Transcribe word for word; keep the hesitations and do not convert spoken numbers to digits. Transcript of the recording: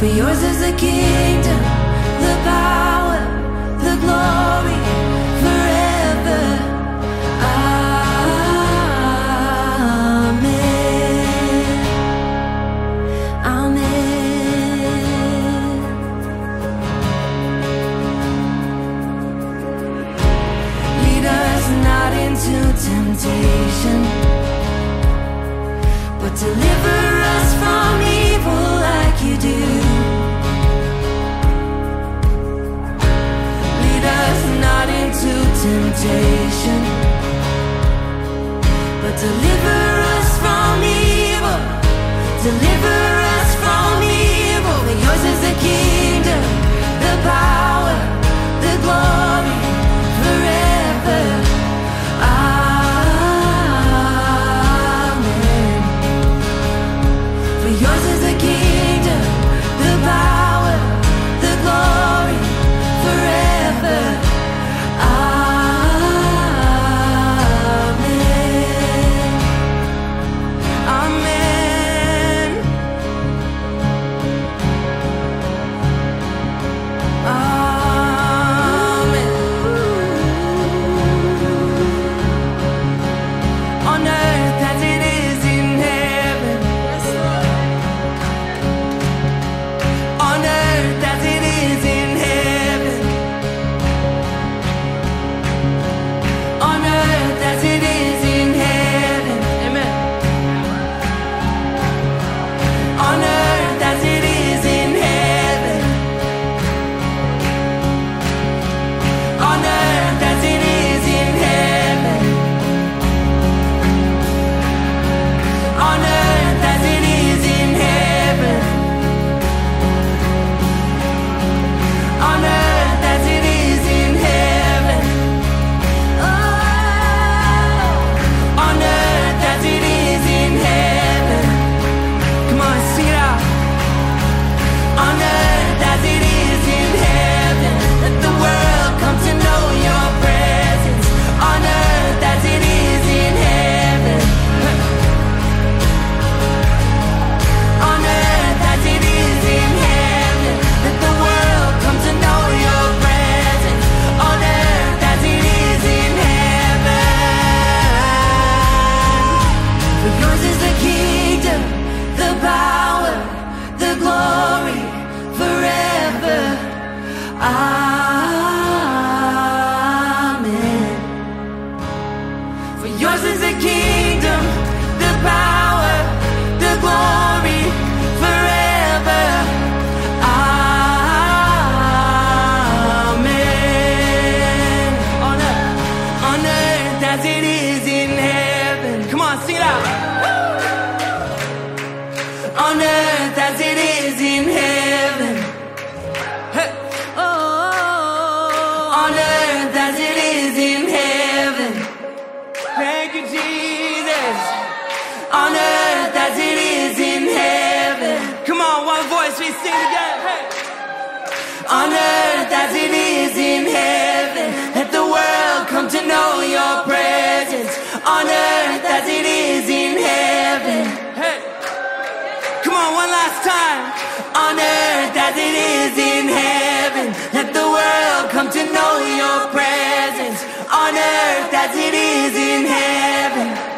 For yours is the kingdom, the power, the glory, forever. Amen. Amen. Lead us not into temptation, but deliver us from evil like you do. Lead us not into temptation, but deliver us from evil. Deliver us from evil. For yours is the kingdom, the power, the glory, forever. Yours is the kingdom, the power, the glory, forever. Amen. Amen. Amen. On earth as it is in heaven. On earth as it is in heaven. On earth as it is in heaven. Amen. On earth as it is in heaven. On earth as it is in heaven. On earth as it is in heaven. On earth as it is in heaven. Oh, on earth as it is in heaven. Come on, sing it out. On earth as it is in heaven. Let the world come to know your presence. On earth as it is in heaven. On earth as it is in heaven. Let the world come to know your presence. On earth as it is in heaven. For yours is the kingdom, the power, the glory, forever. Amen. For yours is the kingdom, the power, the glory, forever. Amen. On earth, on earth as it is in heaven. Come on, sing it out. On earth as it is in heaven. Hey. Oh, on earth as it is in heaven. Thank you, Jesus. On earth as it is in heaven. Come on, one voice, we sing together. Hey. On earth as it is in heaven. Let the world come to know your presence. On earth as it is in heaven. Hey. Come on, one last time. On earth as it is in heaven. Let the world come to know your presence. On earth as it is in heaven.